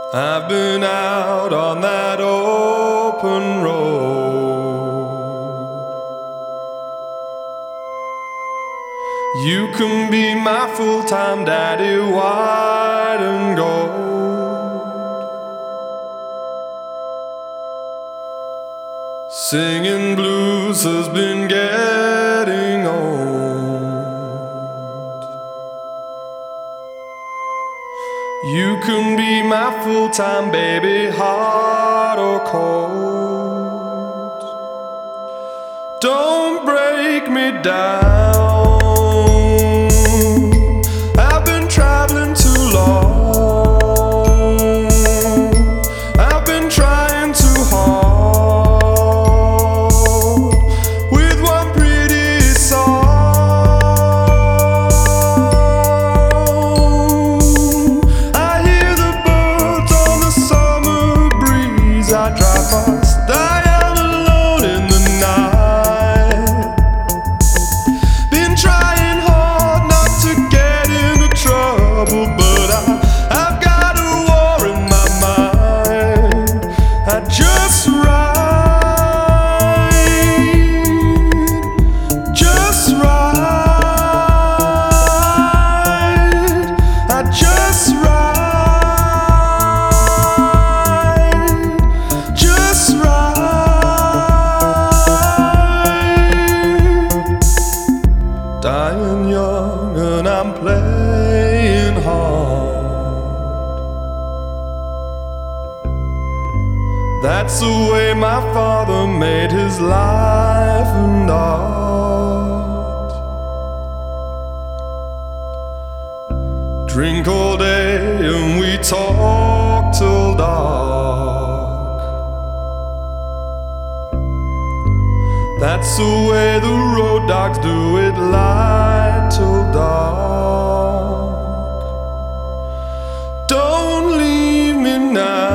I've been out on that open road. You can be my full-time daddy, white and gold. Singing blues has been getting old. You can be my full-time baby, hot or cold. Don't break me down. I've been traveling too long. I've been trying too hard with one pretty song. I hear the birds on the summer breeze. I drive past Diane alone in the night. Been trying hard not to get into trouble, but I've got a war in my mind. I just ride, just ride. I just ride, just ride. Dying young and I'm playing hard. That's the way my father made his life and art. Drink all day and we talk till dark. That's the way the road dogs do it, light till dark. Don't leave me now.